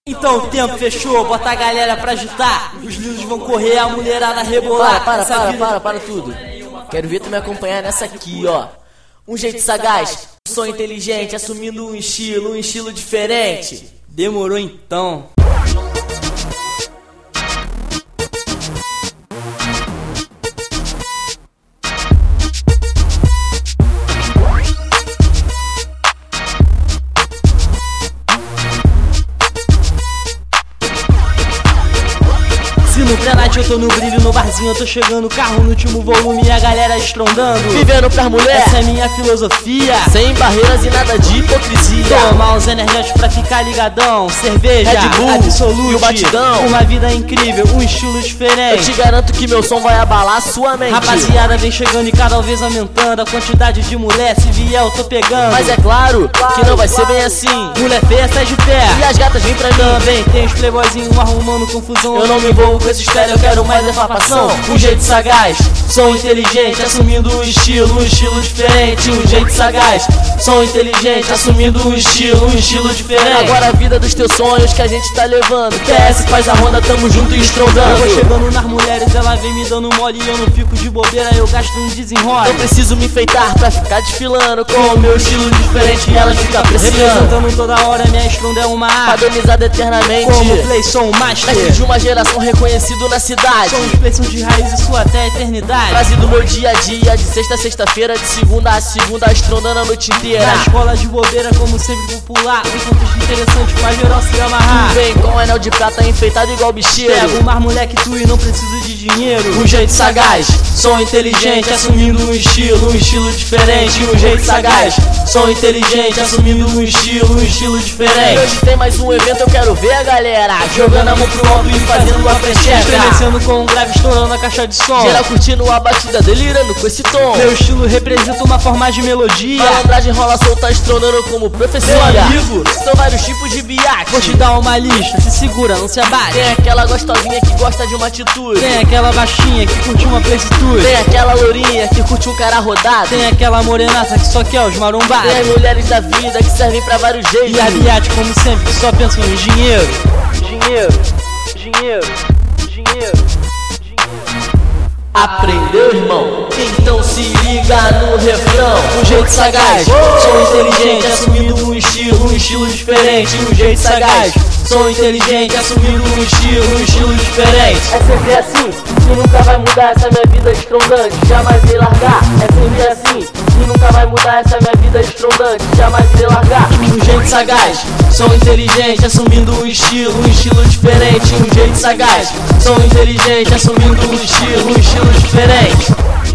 Então o tempo fechou, bota a galera pra agitar. Os lindos vão correr, a mulherada rebolar. Para tudo. Quero ver tu me acompanhar nessa aqui, ó. Um jeito sagaz, um som inteligente, assumindo um estilo diferente. Demorou então. No Granate eu tô no brilho, no barzinho eu tô chegando, carro no último volume e a galera estrondando. Vivendo pras mulheres, essa é minha filosofia, sem barreiras e nada de hipocrisia. Tomar uns energéticos pra ficar ligadão, cerveja, Red Bull, Absolute, e o batidão. Uma vida incrível, um estilo diferente. Eu te garanto que meu som vai abalar sua mente. Rapaziada vem chegando e cada vez aumentando a quantidade de mulher, se vier eu tô pegando. Mas é claro que não vai ser bem assim. Mulher feia sai de pé e as gatas vêm pra mim. Também tem os playboyzinhos arrumando confusão. Eu não me envolvo com esse estéreo, eu quero mais é farpação. Um jeito sagaz, som inteligente, assumindo um estilo diferente. Um jeito sagaz, som inteligente, assumindo um estilo diferente. Agora a vida dos teus sonhos que a gente tá levando. PS faz a ronda, tamo junto e estrondando. Eu vou chegando nas mulheres, ela vem me dando mole e eu não fico de bobeira, eu gasto um desenrole. Não preciso me enfeitar pra ficar desfilando com o meu estilo diferente e elas ficam apreciando. Representando toda hora, minha estronda é uma arte padronizada eternamente como Playson Master. Mestre de uma geração reconhecido na cidade. Somos Playson de raiz e sua até a eternidade. Frase do meu dia a dia, de sexta a sexta-feira, de segunda a segunda, estrondando a noite inteira. Na escola de bobeira, como sempre popular, um contexto interessante pra geral se amarrar. Vem com anel de prata enfeitado igual bicheiro. Pego mais moleque tu e não preciso de dinheiro. Um jeito sagaz, som inteligente, assumindo um estilo diferente. Um jeito sagaz, som inteligente, assumindo um estilo diferente. Hoje tem mais um evento, eu quero ver a galera jogando a mão pro alto e fazendo a precheca, estremecendo com um grave estourando a caixa de som. Geral curtindo a batida, delirando com esse tom. Meu estilo representa uma forma de melodia. Malandragem rola solta, estrondando como profecia. Meu amigo, são vários tipos de biate. Vou te dar uma lista, se segura, não se abate. Tem aquela gostosinha que gosta de uma atitude. Tem aquela baixinha que curte uma plecitude. Tem aquela lourinha que curte um cara rodado. Tem aquela morenaça que só quer os marombados. Tem as mulheres da vida que servem pra vários jeitos. E a biate, como sempre, que só pensam em dinheiro. Aprendeu, irmão? Então se liga no refrão. Um jeito sagaz, som inteligente, assumindo um estilo diferente. Um jeito sagaz, som inteligente, assumindo um estilo diferente. É sempre assim, que nunca vai mudar essa minha vida estrondante, jamais irei largar. É sempre assim, que nunca vai mudar essa minha vida estrondante, jamais irei largar. Um jeito sagaz, som inteligente, assumindo um estilo diferente. Um jeito sagaz, som inteligente, assumindo um estilo diferente.